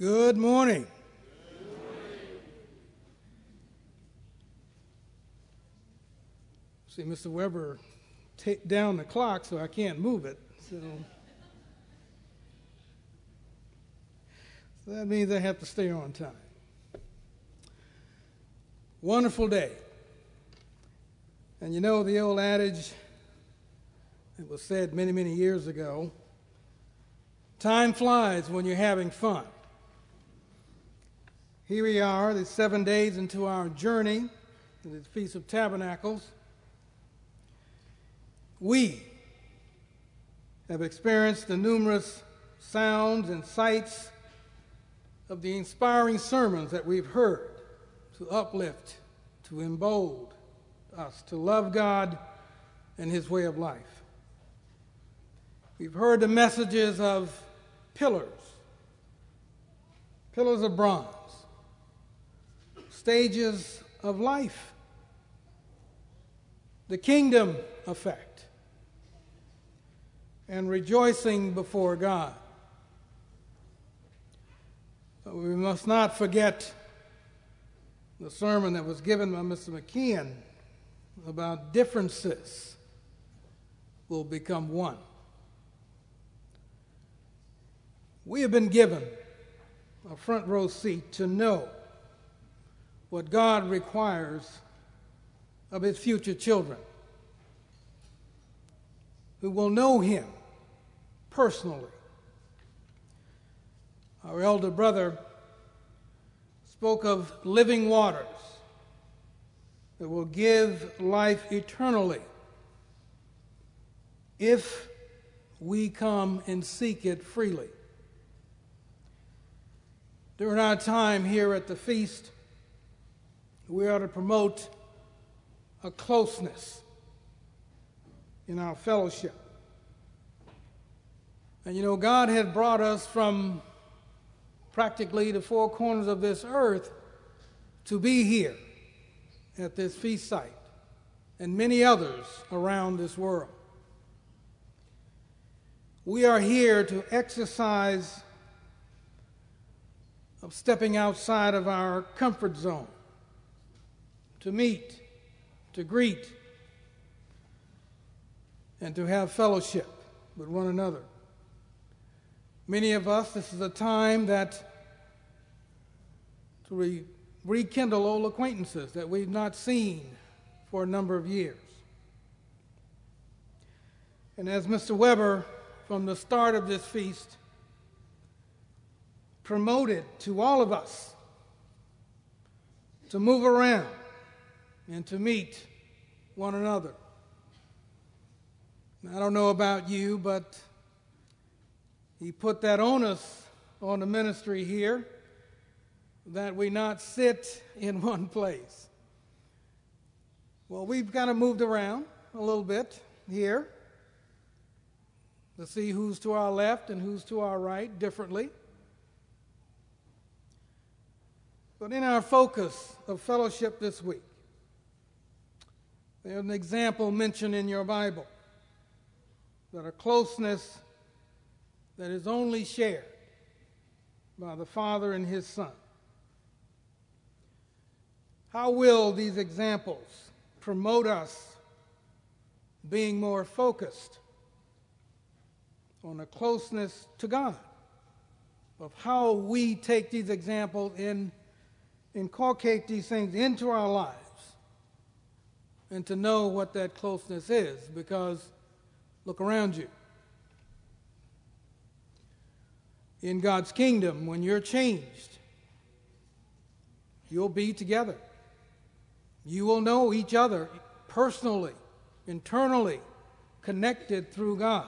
Good morning. See, Mr. Weber take down the clock so I can't move it. So that means I have to stay on time. Wonderful day. And you know the old adage that was said many, many years ago, time flies when you're having fun. Here we are, the 7 days into our journey to the Feast of Tabernacles. We have experienced the numerous sounds and sights of the inspiring sermons that we've heard to uplift, to embolden us to love God and His way of life. We've heard the messages of pillars of bronze, stages of life, the kingdom effect, and rejoicing before God. But we must not forget the sermon that was given by Mr. McKeon about differences will become one. We have been given a front row seat to know what God requires of His future children who will know Him personally. Our elder brother spoke of living waters that will give life eternally if we come and seek it freely. During our time here at the feast, we are to promote a closeness in our fellowship. And you know, God had brought us from practically the four corners of this earth to be here at this feast site and many others around this world. We are here to exercise of stepping outside of our comfort zone, to meet, to greet, and to have fellowship with one another. Many of us, this is a time that to rekindle old acquaintances that we've not seen for a number of years. And as Mr. Weber, from the start of this feast, promoted to all of us to move around and to meet one another. I don't know about you, but he put that onus on the ministry here that we not sit in one place. Well, we've kind of moved around a little bit here to see who's to our left and who's to our right differently. But in our focus of fellowship this week, there's an example mentioned in your Bible that a closeness that is only shared by the Father and His Son. How will these examples promote us being more focused on a closeness to God, of how we take these examples and inculcate these things into our lives and to know what that closeness is? Because look around you. In God's kingdom, when you're changed, you'll be together. You will know each other personally, internally, connected through God.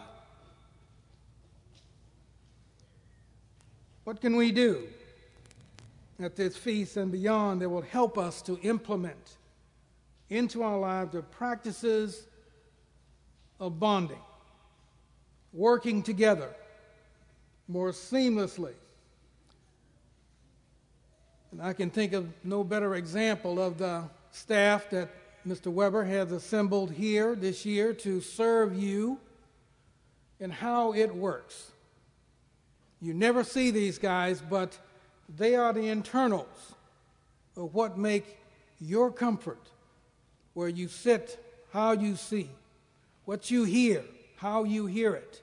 What can we do at this feast and beyond that will help us to implement into our lives the practices of bonding, working together more seamlessly? And I can think of no better example of the staff that Mr. Weber has assembled here this year to serve you and how it works. You never see these guys, but They are the internals of what make your comfort, where you sit, how you see, what you hear, how you hear it,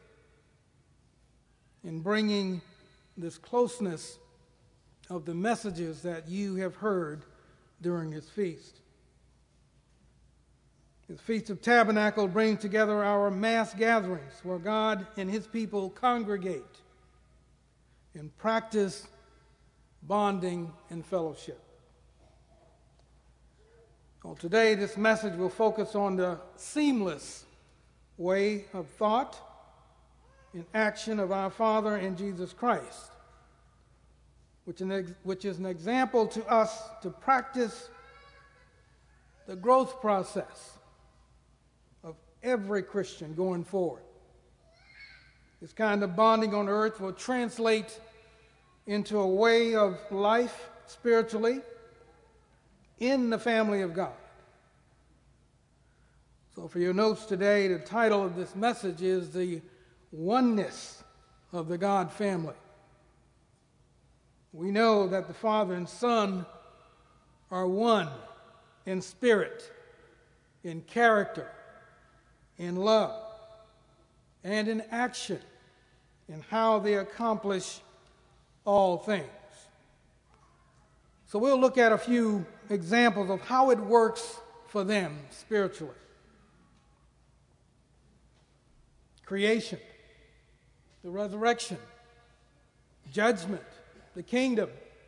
in bringing this closeness of the messages that you have heard during this feast. The Feast of Tabernacle brings together our mass gatherings where God and his people congregate and practice bonding and fellowship. Well, today this message will focus on the seamless way of thought and action of our Father in Jesus Christ, which is an example to us to practice the growth process of every Christian going forward. This kind of bonding on earth will translate into a way of life spiritually in the family of God. So for your notes today, the title of this message is The Oneness of the God Family. We know that the Father and Son are one in spirit, in character, in love, and in action, in how they accomplish all things. So we'll look at a few examples of how it works for them spiritually. Creation, the resurrection, judgment, the kingdom.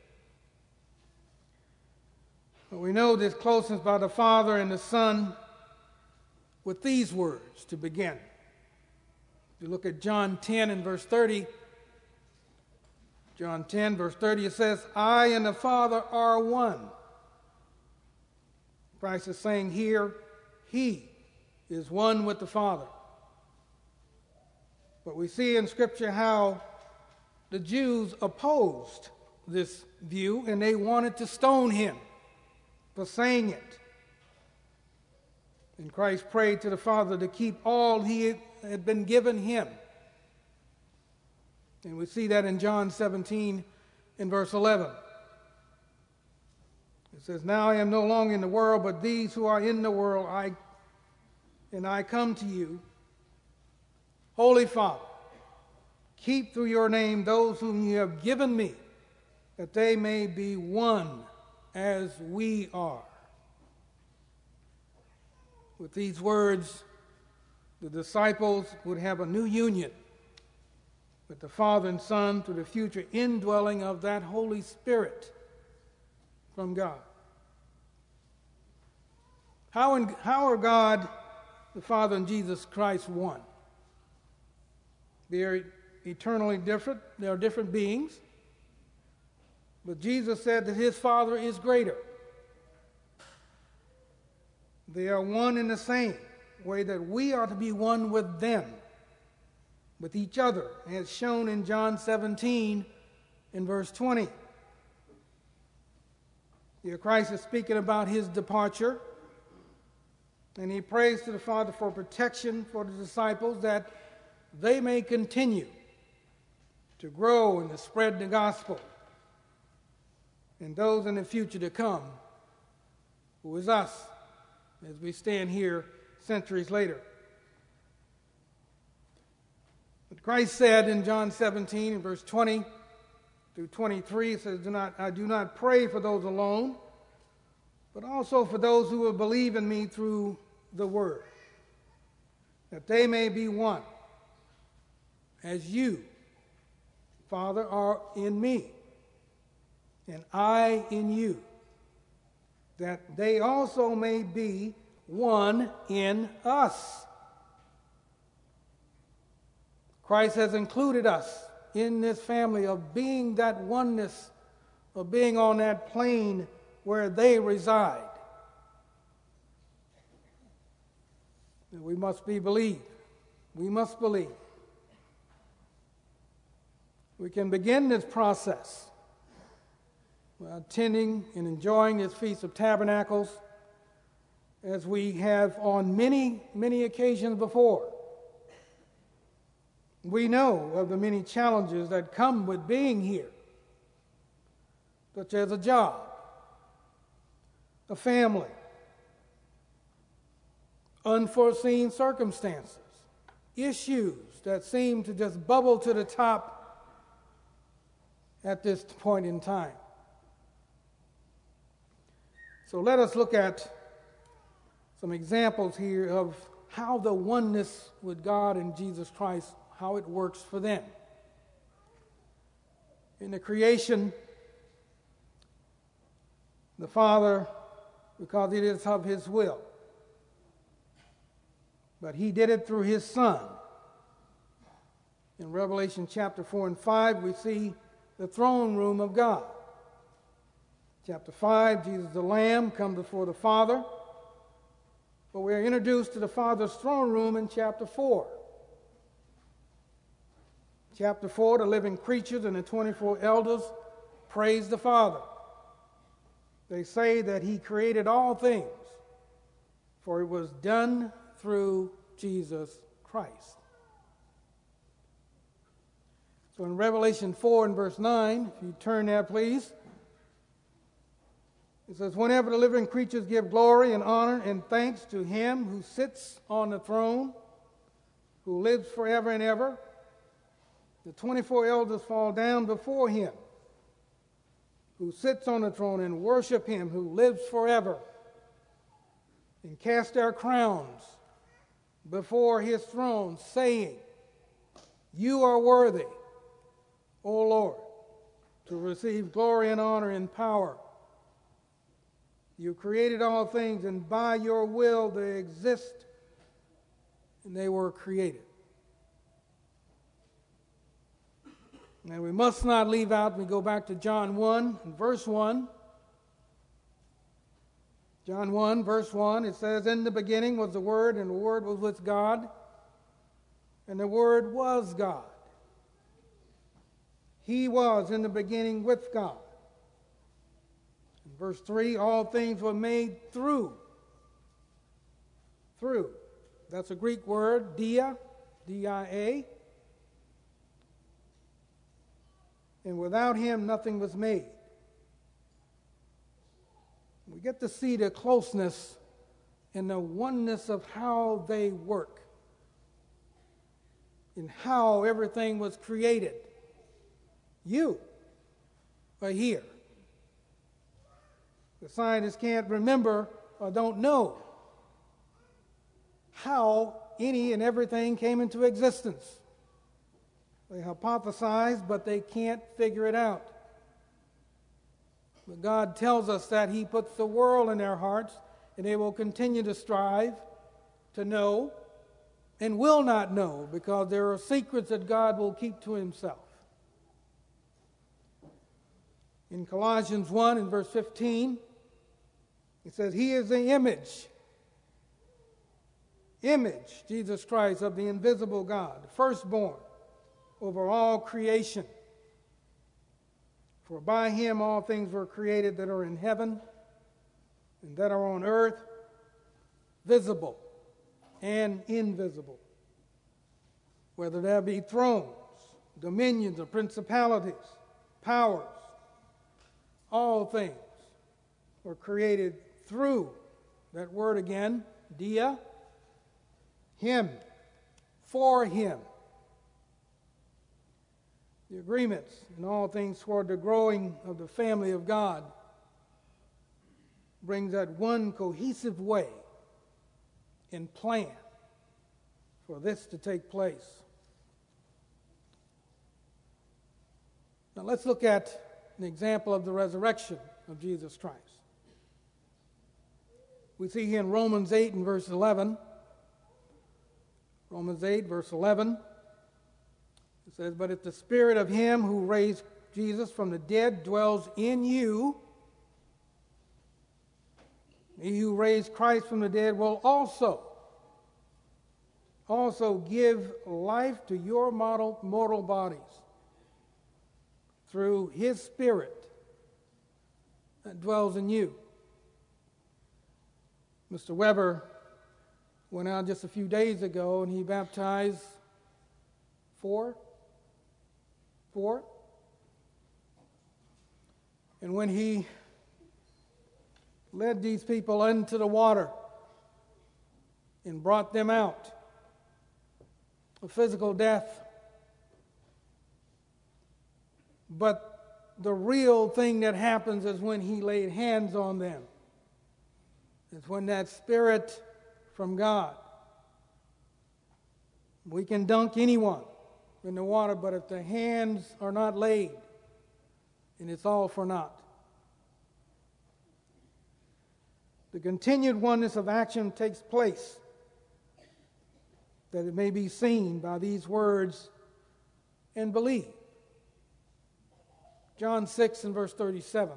But we know this closeness by the Father and the Son with these words to begin. If you look at John 10 and verse 30, John 10 verse 30, it says, I and the Father are one. Christ is saying here, he is one with the Father. But we see in Scripture how the Jews opposed this view, and they wanted to stone him for saying it. And Christ prayed to the Father to keep all he had been given him. And we see that in John 17 in verse 11. It says, Now I am no longer in the world, but these who are in the world, I come to you. Holy Father, keep through your name those whom you have given me, that they may be one as we are. With these words, the disciples would have a new union with the Father and Son through the future indwelling of that Holy Spirit from God. How are God, the Father, and Jesus Christ one? They are eternally different. They are different beings. But Jesus said that his Father is greater. They are one in the same way that we are to be one with them, with each other, as shown in John 17 in verse 20. Here Christ is speaking about his departure, and he prays to the Father for protection for the disciples that they may continue to grow and to spread the gospel, and those in the future to come, who is us, as we stand here centuries later. But Christ said in John 17, in verse 20 through 23, it says, I do not pray for those alone, but also for those who will believe in me through the word, that they may be one, as you, Father, are in me, and I in you, that they also may be one in us. Christ has included us in this family of being that oneness, of being on that plane where they reside. And we must believe. We must believe. We can begin this process attending and enjoying this Feast of Tabernacles as we have on many, many occasions before. We know of the many challenges that come with being here. such as a job, a family, unforeseen circumstances, issues that seem to just bubble to the top at this point in time. So let us look at some examples here of how the oneness with God and Jesus Christ, how it works for them. In the creation, the Father, because it is of His will, but He did it through His Son. In Revelation chapter 4 and 5, we see the throne room of God. Chapter 5, Jesus the Lamb comes before the Father, but we are introduced to the Father's throne room in chapter 4. Chapter 4, the living creatures and the 24 elders praise the Father. They say that He created all things, for it was done through Jesus Christ. So in Revelation 4 and verse 9, if you turn there, please, it says, whenever the living creatures give glory and honor and thanks to Him who sits on the throne, who lives forever and ever, the 24 elders fall down before Him who sits on the throne and worship Him who lives forever, and cast their crowns before His throne, saying, you are worthy, O Lord, to receive glory and honor and power. You created all things, and by your will they exist, and they were created. And we must not leave out, we go back to John 1 and verse 1. John 1, verse 1, it says, in the beginning was the Word, and the Word was with God, and the Word was God. He was in the beginning with God. In verse 3, all things were made through. Through. That's a Greek word, dia, D-I-A. And without Him, nothing was made. We get to see the closeness and the oneness of how they work and how everything was created. You are here. The scientists can't remember or don't know how any and everything came into existence. They hypothesize, but they can't figure it out. But God tells us that He puts the world in their hearts, and they will continue to strive to know and will not know, because there are secrets that God will keep to Himself. In Colossians 1 and verse 15, it says, He is the image, Jesus Christ, of the invisible God, firstborn over all creation. For by Him all things were created that are in heaven and that are on earth, visible and invisible, whether there be thrones, dominions, or principalities, powers. All things were created through, that word again, dia, Him, for Him. The agreements in all things toward the growing of the family of God brings that one cohesive way and plan for this to take place. Now let's look at an example of the resurrection of Jesus Christ. We see here in Romans 8 and verse 11. Romans 8, verse 11. It says, but if the Spirit of Him who raised Jesus from the dead dwells in you, He who raised Christ from the dead will also give life to your mortal bodies through His Spirit that dwells in you. Mr. Weber went out just a few days ago and he baptized four. And when he led these people into the water and brought them out of physical death, but the real thing that happens is when he laid hands on them. It's when that Spirit from God. We can dunk anyone in the water, but if the hands are not laid, and it's all for naught. The continued oneness of action takes place, that it may be seen by these words and believed. John 6 and verse 37.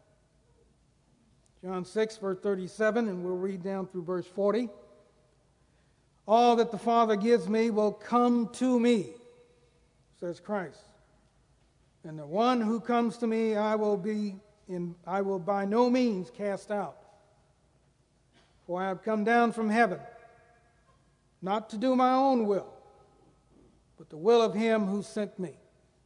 John 6, verse 37, and we'll read down through verse 40. All that the Father gives me will come to me, says Christ. And the one who comes to me I will by no means cast out. For I have come down from heaven, not to do my own will, but the will of him who sent me.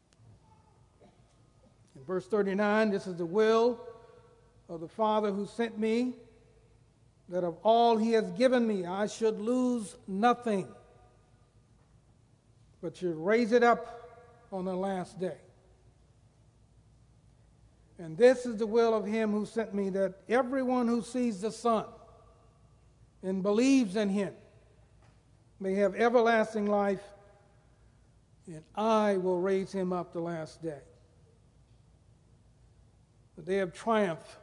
In verse 39, this is the will of the Father who sent me, that of all he has given me I should lose nothing, but should raise it up on the last day. And this is the will of him who sent me, that everyone who sees the Son and believes in him may have everlasting life, and I will raise him up the last day. The day of triumph,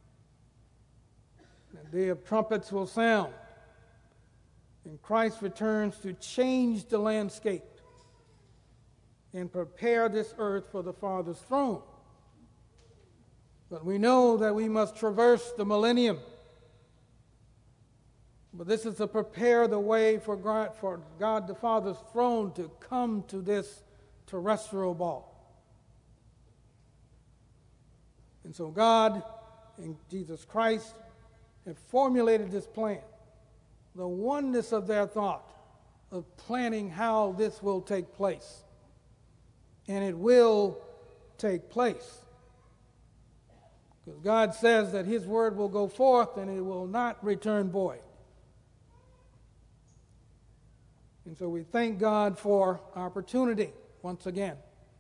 the day of trumpets will sound, and Christ returns to change the landscape and prepare this earth for the Father's throne. But we know that we must traverse the millennium. But this is to prepare the way for God the Father's throne to come to this terrestrial ball. And so God and Jesus Christ have formulated this plan, the oneness of their thought, of planning how this will take place. And it will take place. Because God says that his word will go forth and it will not return void. And so we thank God for opportunity once again.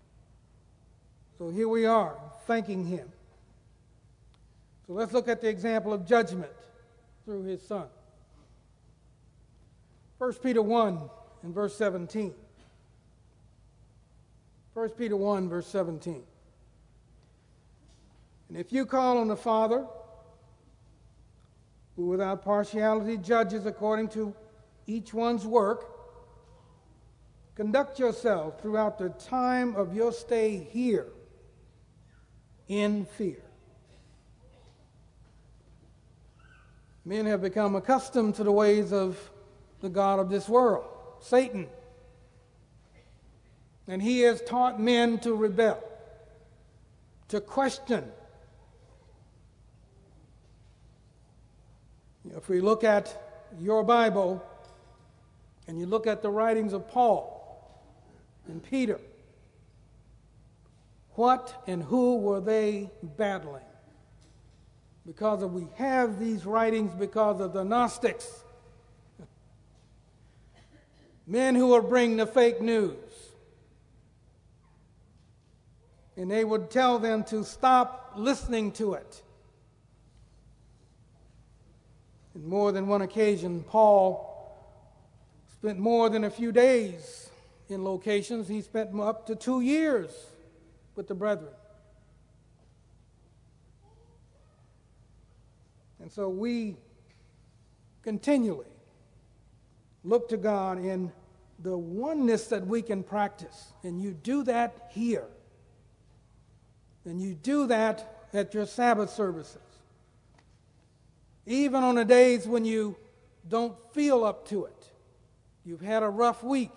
So here we are, thanking him. So let's look at the example of judgment through his Son. 1 Peter 1 and verse 17. 1 Peter 1, verse 17. And if you call on the Father, who without partiality judges according to each one's work, conduct yourself throughout the time of your stay here in fear. Men have become accustomed to the ways of the god of this world, Satan. And he has taught men to rebel, to question. If we look at your Bible and you look at the writings of Paul and Peter, what and who were they battling? Because we have these writings because of the Gnostics, men who would bring the fake news. And they would tell them to stop listening to it. On more than one occasion, Paul spent more than a few days in locations. He spent up to 2 years with the brethren. And so we continually look to God in the oneness that we can practice. And you do that here. And you do that at your Sabbath services. Even on the days when you don't feel up to it. You've had a rough week.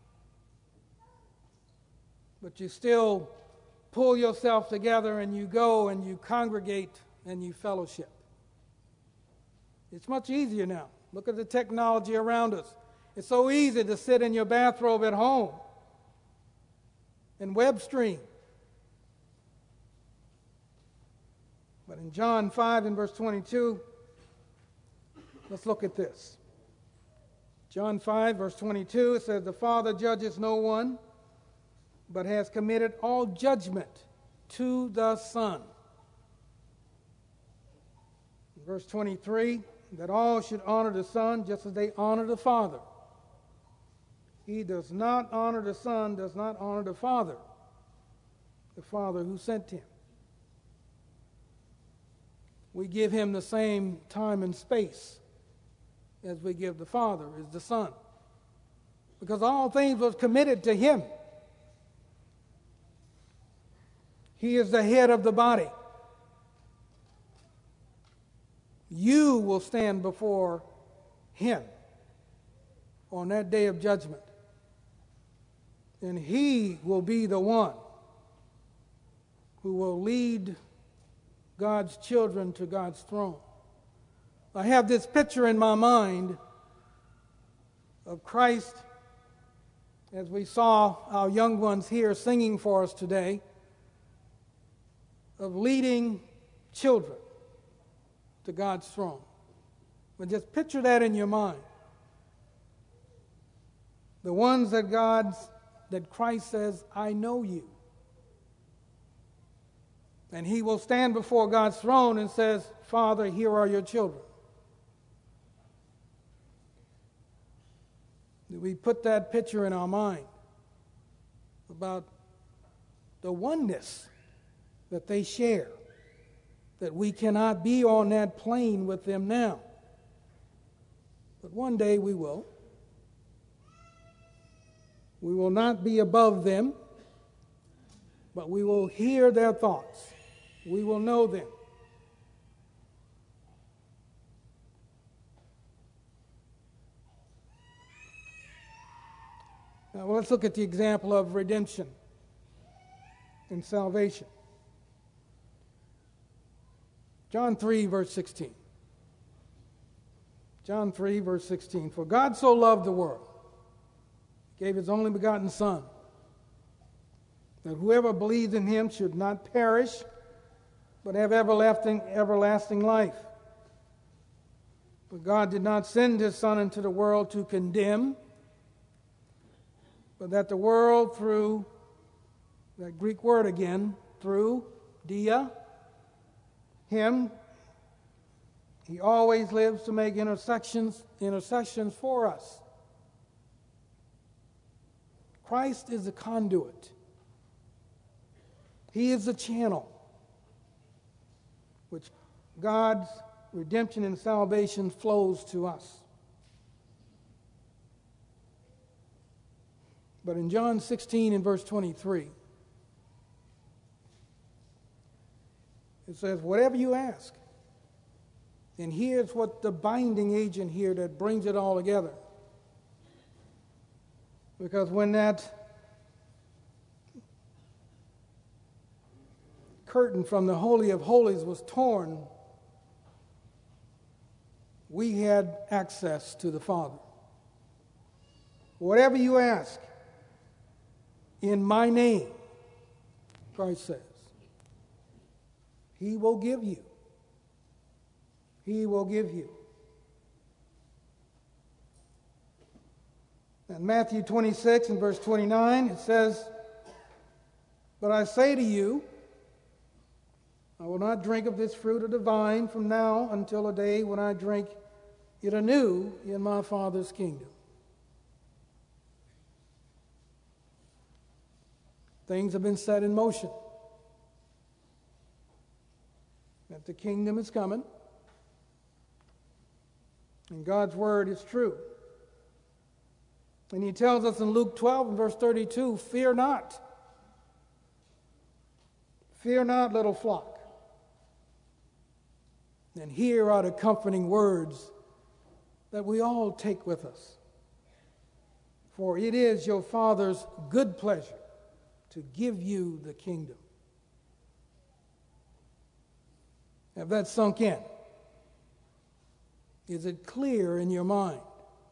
But you still pull yourself together and you go and you congregate and you fellowship. It's much easier now. Look at the technology around us. It's so easy to sit in your bathrobe at home and web stream. in John 5 and verse 22, let's look at this. John 5, verse 22, it says, "The Father judges no one, but has committed all judgment to the Son." Verse 23, that all should honor the Son just as they honor the Father. He does not honor the Son, does not honor the Father who sent him. We give him the same time and space as we give the Father, is the Son. Because all things were committed to him. He is the head of the body. You will stand before him on that day of judgment. And he will be the one who will lead God's children to God's throne. I have this picture in my mind of Christ, as we saw our young ones here singing for us today, of leading children to God's throne. But just picture that in your mind. The ones that Christ says, "I know you." And he will stand before God's throne and says, "Father, here are your children." We put that picture in our mind about the oneness that they share, that we cannot be on that plane with them now. But one day we will. We will not be above them, but we will hear their thoughts. We will know them. Now let's look at the example of redemption and salvation. John 3, verse 16. John 3, verse 16. "For God so loved the world, gave his only begotten Son, that whoever believes in him should not perish, but have everlasting life. For God did not send his Son into the world to condemn, but that the world through," that Greek word again, through, dia, him, he always lives to make intercessions for us. Christ is the conduit. He is the channel which God's redemption and salvation flows to us. But in John 16 and verse 23, it says, "Whatever you ask." And here's what the binding agent here that brings it all together. Because when that curtain from the Holy of Holies was torn, we had access to the Father. "Whatever you ask in my name," Christ says, he will give you. He will give you. In Matthew 26 and verse 29, it says, "But I say to you, I will not drink of this fruit of the vine from now until the day when I drink it anew in my Father's kingdom." Things have been set in motion. That the kingdom is coming. And God's word is true. And he tells us in Luke 12 and verse 32, "Fear not. Fear not, little flock." And here are the comforting words that we all take with us. "For it is your Father's good pleasure to give you the kingdom." Have that sunk in? Is it clear in your mind?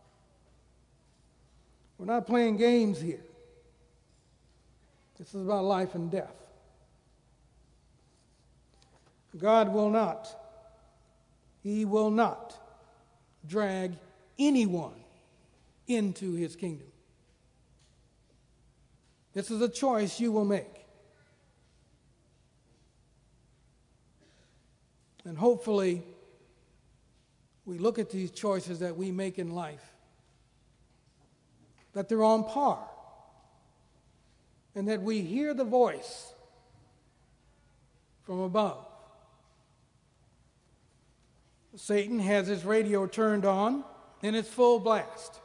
We're not playing games here. This is about life and death. God will not, He will not drag anyone into His kingdom. This is a choice you will make. And hopefully, we look at these choices that we make in life, that they're on par, and that we hear the voice from above. Satan has his radio turned on and it's full blast.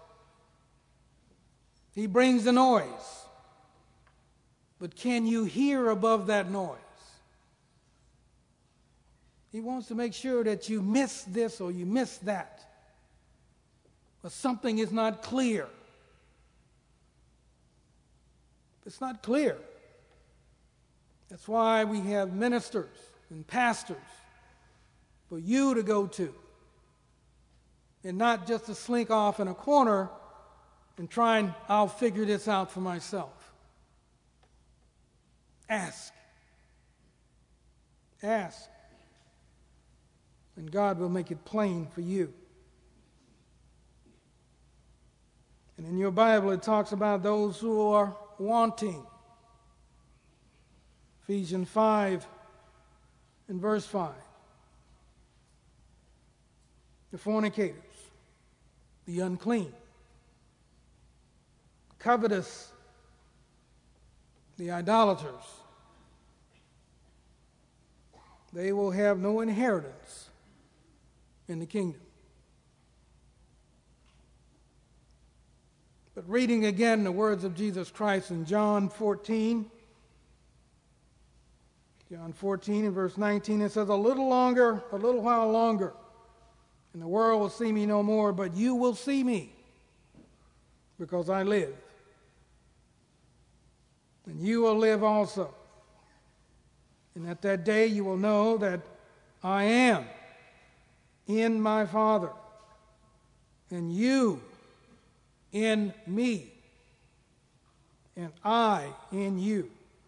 He brings the noise. But can you hear above that noise? He wants to make sure that you miss this or you miss that, or something is not clear. It's not clear. That's why we have ministers and pastors for you to go to, and not just to slink off in a corner and try and I'll figure this out for myself. Ask. Ask. And God will make it plain for you. And in your Bible it talks about those who are wanting. Ephesians 5 and verse 5. The fornicators, the unclean, covetous, the idolaters. They will have no inheritance in the kingdom. But reading again the words of Jesus Christ in John 14 and verse 19, it says, a little while longer, and the world will see me no more, but you will see me, because I live. And you will live also. And at that day you will know that I am in my Father, and you in me, and I in you.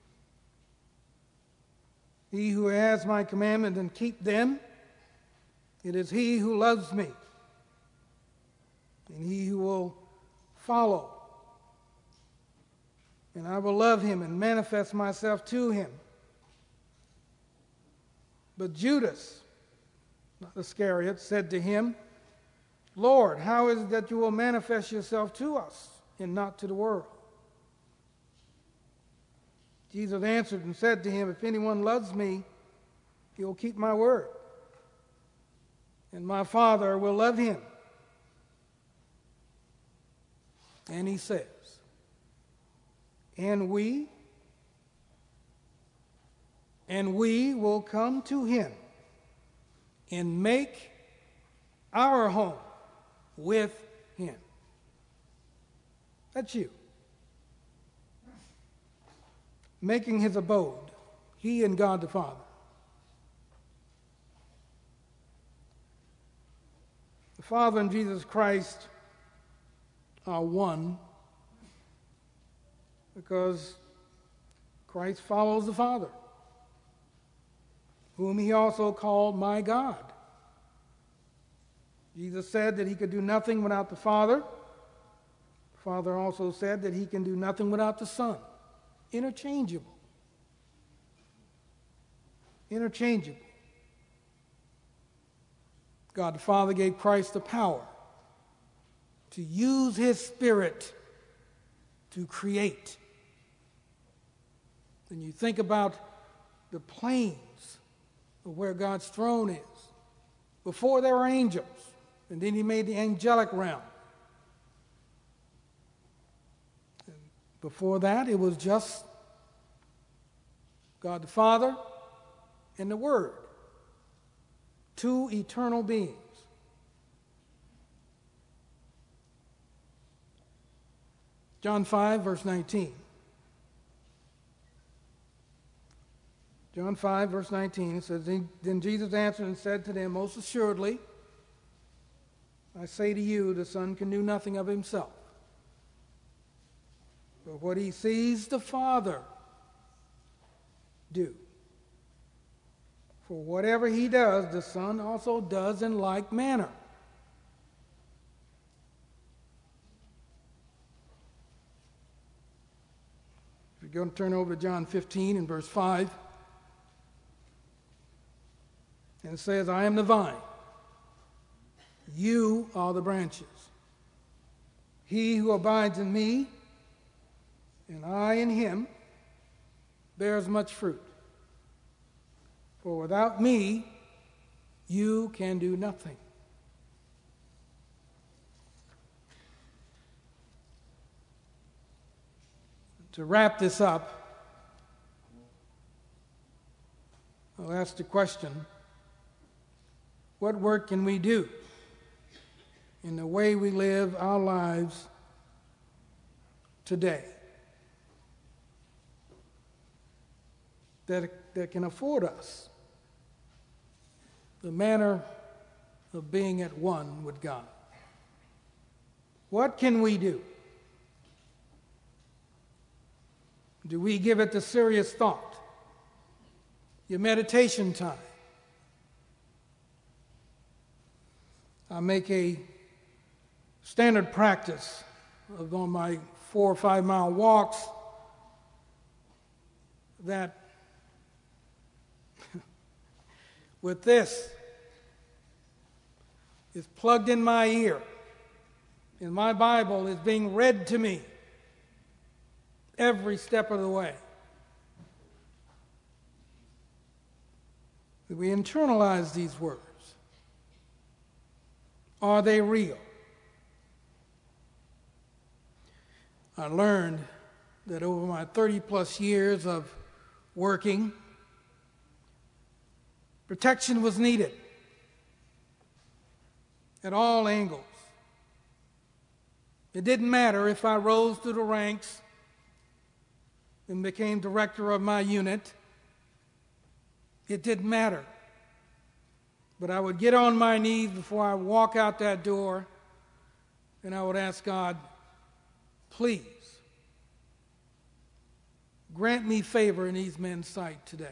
He who has my commandment and keep them, it is he who loves me, and he who will follow. And I will love him and manifest myself to him. But Judas, not Iscariot, said to him, Lord, how is it that you will manifest yourself to us and not to the world? Jesus answered and said to him, if anyone loves me, he will keep my word, and my Father will love him. And he says, and we will come to him and make our home with him. That's you. Making his abode, he and God the Father. The Father and Jesus Christ are one because Christ follows the Father, whom he also called my God. Jesus said that he could do nothing without the Father. The Father also said that he can do nothing without the Son. Interchangeable. Interchangeable. God the Father gave Christ the power to use his Spirit to create. When you think about the planes of where God's throne is, before there were angels, and then he made the angelic realm. And before that, it was just God the Father and the Word, two eternal beings. John 5, verse 19. John 5, verse 19, it says, then Jesus answered and said to them, most assuredly, I say to you, the Son can do nothing of himself, but what he sees the Father do. For whatever he does, the Son also does in like manner. If you're going to turn over to John 15 and verse 5, and it says, I am the vine, you are the branches. He who abides in me, and I in him, bears much fruit. For without me, you can do nothing. To wrap this up, I'll ask the question, what work can we do in the way we live our lives today that can afford us the manner of being at one with God? What can we do? Do we give it the serious thought? Your meditation time. I make a standard practice of on my 4 or 5 mile walks that with this is plugged in my ear, and my Bible is being read to me every step of the way. We internalize these words. Are they real? I learned that over my 30-plus years of working, protection was needed at all angles. It didn't matter if I rose through the ranks and became director of my unit. It didn't matter. But I would get on my knees before I walk out that door, and I would ask God, please, grant me favor in these men's sight today.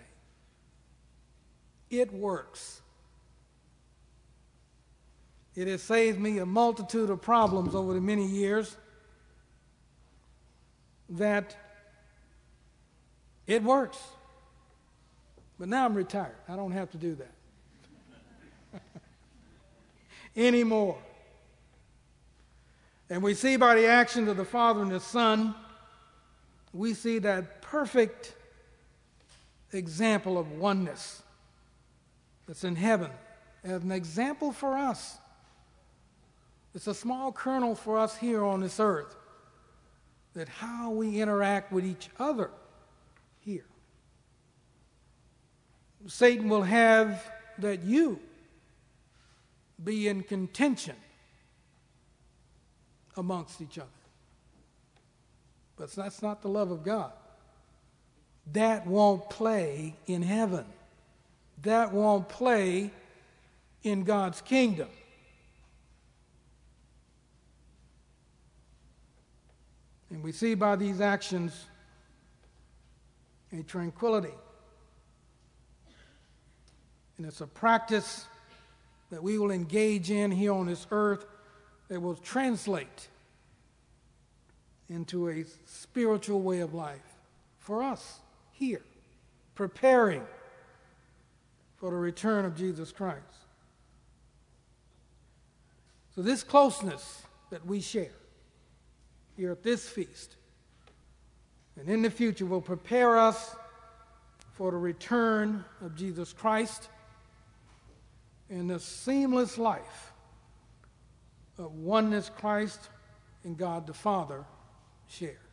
It works. It has saved me a multitude of problems over the many years that it works. But now I'm retired. I don't have to do that anymore. And we see by the actions of the Father and the Son, we see that perfect example of oneness that's in heaven as an example for us. It's a small kernel for us here on this earth, that how we interact with each other here. Satan will have that you be in contention amongst each other. But that's not the love of God. That won't play in heaven. That won't play in God's kingdom. And we see by these actions a tranquility. And it's a practice that we will engage in here on this earth that will translate into a spiritual way of life for us here, preparing for the return of Jesus Christ. So this closeness that we share here at this feast and in the future will prepare us for the return of Jesus Christ and the seamless life of oneness Christ and God the Father share.